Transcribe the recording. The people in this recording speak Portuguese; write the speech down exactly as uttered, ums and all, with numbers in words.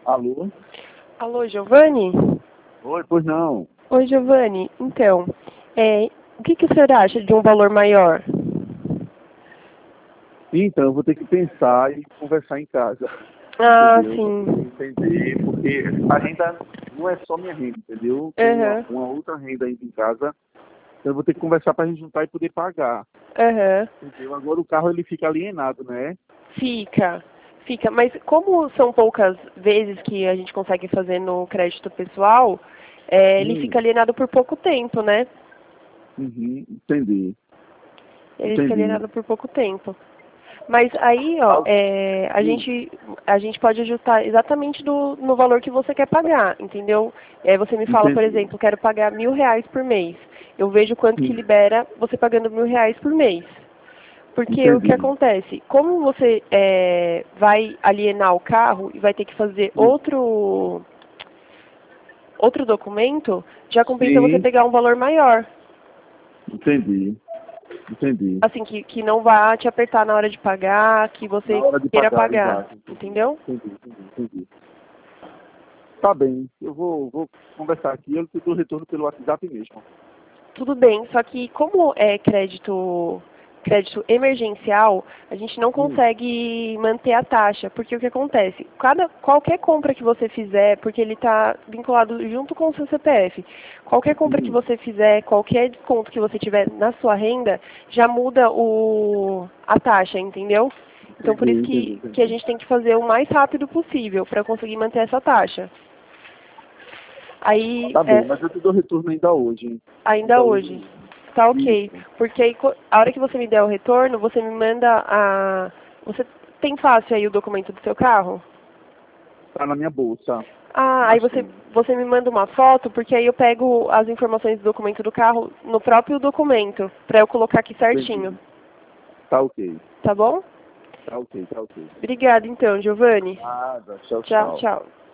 Alô? Alô, Giovanni? Oi, pois não. Oi, Giovanni. Então, é, o que, que o senhor acha de um valor maior? Então, eu vou ter que pensar e conversar em casa. Ah, Entendeu? Pra poder sim. entender, porque a renda não é só minha renda, entendeu? Tem uma, Aham. uma outra renda ainda em casa. Então eu vou ter que conversar para a gente juntar e poder pagar. Aham. Entendeu? Agora o carro ele fica alienado, né? Fica. Fica. Mas como são poucas vezes que a gente consegue fazer no crédito pessoal, é, ele Hum, fica alienado por pouco tempo, né? uhum, entendi. Ele fica Entendi. alienado por pouco tempo. Mas aí, ó, Ah, é, a hum, gente a gente pode ajustar exatamente do, no valor que você quer pagar, entendeu? É, você me fala, por entendi. exemplo, quero pagar mil reais por mês. Eu vejo quanto que Hum, libera você pagando mil reais por mês. Porque o que entendi. acontece? Como você é, vai alienar o carro e vai ter que fazer Hum, outro outro documento, já compensa você sim, pegar um valor maior. entendi. Entendi. Assim, que, que não vá te apertar na hora de pagar, que Na você hora de queira pagar, pagar, exato. Entendi. entendeu? Entendi, entendi, entendi. Tá bem, eu vou, vou conversar aqui, eu te dou retorno pelo WhatsApp mesmo. Tudo bem, só que como é crédito, crédito emergencial, a gente não Hum, consegue manter a taxa, porque o que acontece? Cada, qualquer compra que você fizer, porque ele está vinculado junto com o seu C P F, qualquer compra que hum, você fizer, qualquer desconto que você tiver na sua renda, já muda o, a taxa, entendeu? Então por entendi, isso entendi, que, que a entendi. gente tem que fazer o mais rápido possível para conseguir manter essa taxa. Aí, Tá bem, é, mas eu te dou retorno ainda hoje, hein? ainda Ainda hoje hoje. mesmo. Tá ok. Isso. Porque aí, co- a hora que você me der o retorno, você me manda a... Você tem fácil aí o documento do seu carro? Tá na minha bolsa. Ah, aí Mas você, tem. você me manda uma foto, porque aí eu pego as informações do documento do carro no próprio documento, pra eu colocar aqui certinho. Entendi. Tá ok. Tá bom? Tá ok, tá ok. Obrigada então, Giovanni. Nada. Tchau, Tchau, tchau. tchau.